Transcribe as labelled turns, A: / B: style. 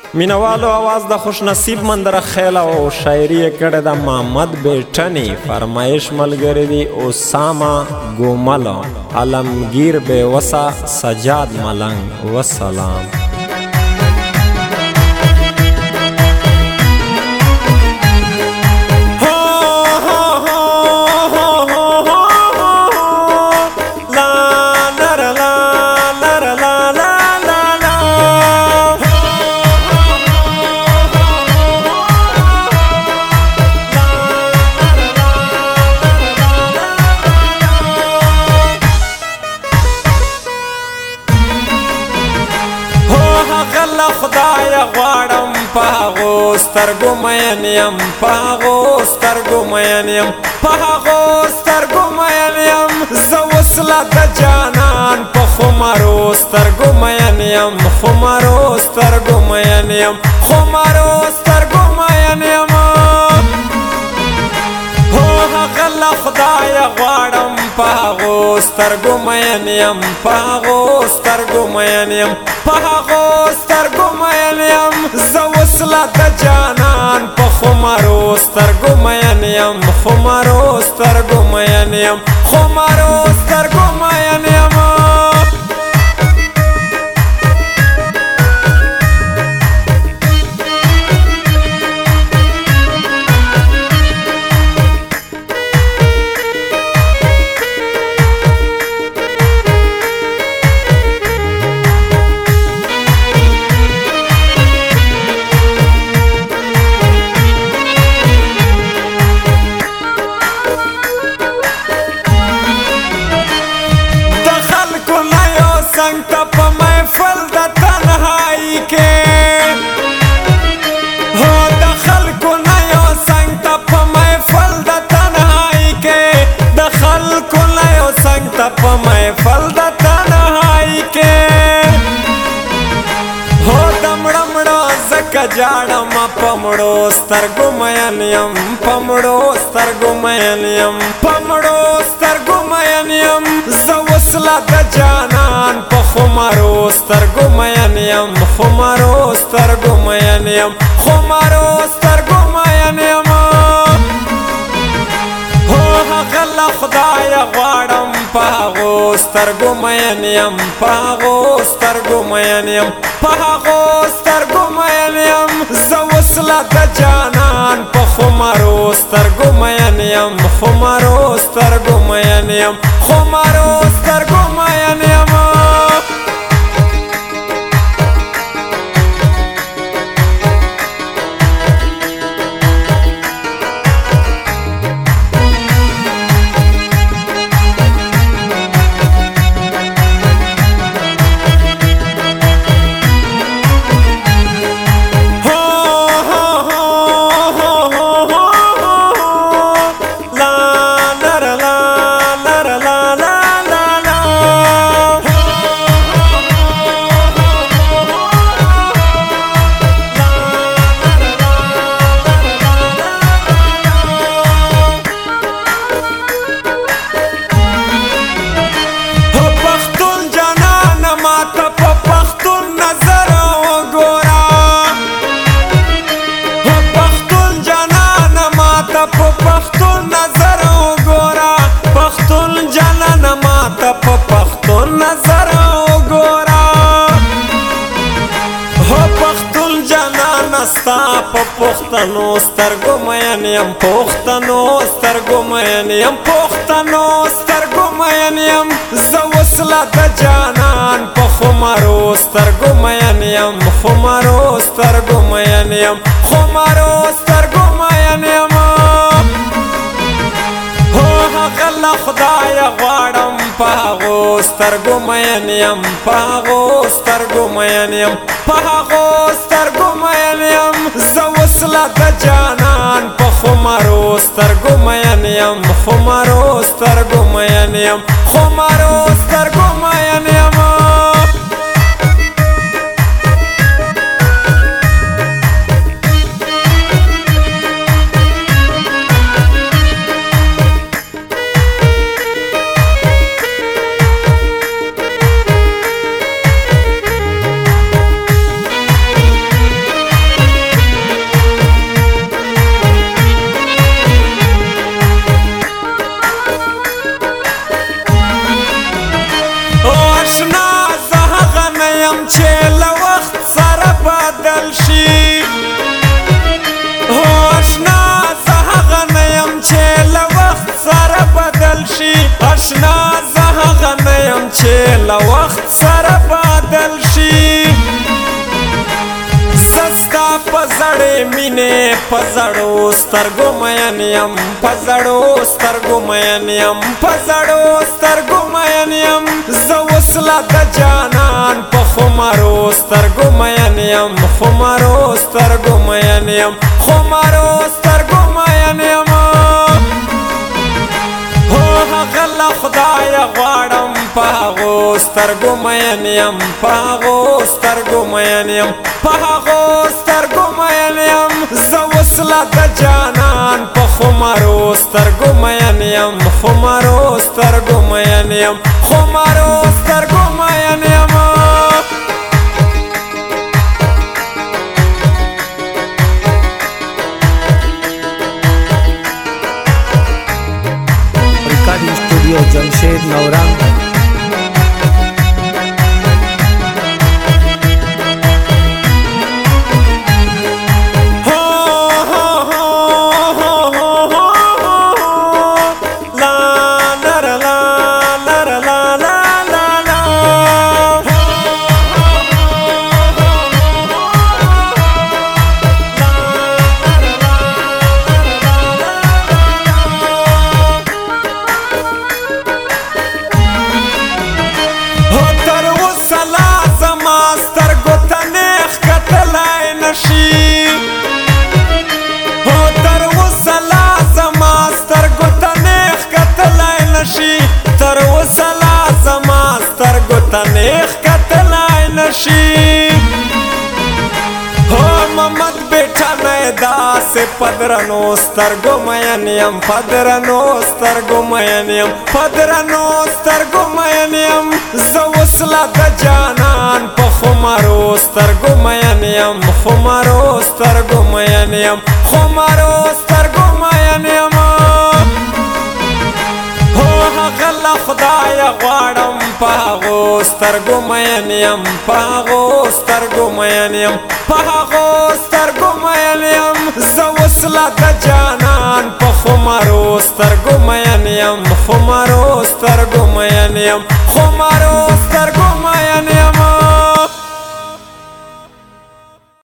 A: مینوالو آواز د خوش نصیب مندره خیل او شاعری کړه د محمد بیٹنی فرمایش ملګری دی اسامه ګومل علمگیر بے وسا سجاد ملنگ وسلام خدای غواړم پاغو سترګو مین یم پاغو سترګو مین یم پاغو سترګو مین یم زه وصله د جانان په خمارو سترګو مین یم خمارو سترګو مین یم خمارو سترګو مین یم هغه خدای غواړم پاغو سترګو مین یم پاغو سترګو مین یم پاغو سترګو مین یم زه وصله د جانان په خمارو سترګو مین یم خمارو سترګو مین یم خمارو سترګو مین یم څنګ ته په محفل د تنهایی کې هو د خلکو نه یو څنګ ته په محفل د تنهایی کې د خلکو نه یو څنګ ته په محفل د تنهایی کې هو د مړه مړه ځکه جاړم په مړو سترګو مین یم په مړو سترګو مین یم په مړو سترګو مین یم زه وصله د جانان په خمارو سترګو مین یم خمارو سترګو مین یم خمارو سترګو مین یم هو هغه خدای غواړم پاغو سترګو مین یم پاغو سترګو مین یم پاغو سترګو مین یم زه وصله د جانان په خمارو سترګو مین یم خمارو سترګو مین یم خمارو سترګو مین یم ستا په پښتنو سترګو مین یم پښتنو سترګو مین یم پښتنو سترګو مین یم زه وصله د جانان په خمارو سترګو مین یم خمارو سترګو مین یم خمارو سترګو مین یم هو هغه خدای غواړم پاغو سترګو مین یم پاغو سترګو مین یم پاغو سترګو مین یم زه وصله د جانان په خمارو سترګو مین یم خمارو سترګو مین یم خمارو سترګو مین یم آشنا زه هغه نه یم چې له وخت سره بدل شي زه ستا په زړې مینې په زړو سترګو مین یم په زړو سترګو مین یم په زړو سترګو مین یم زه اوس لا د جانان په خمارو سترګو مین یم خمارو سترګو مین یم خمارو سترګو مین یم هغه له خدایه غواړم په هغو سترګو مین یم په هغو سترګو مین یم په هغو سترګو مین یم زه اوس لا د جانان په خمارو سترګو مین یم خمارو سترګو مین یم خمارو سترګو مین یم
B: recording studio Jamshed नवरंग تر اوسه لا زما سترګو ته نیغ کتلی نشي محمد بیټه نه یې داسې په درنو سترګو مین یم په درنو سترګو مین یم په درنو سترګو مین یم زه اوس لا د جانان په خمارو سترګو مین یم خمارو سترګو مین یم خمارو سترګو مین یم هغه له خدایه غواړم په هغو سترګو مین یم په هغو سترګو مین یم په هغو سترګو مین یم زه اوس لا د جانان په خمارو سترګو مین یم خمارو سترګو مین یم خمارو سترګو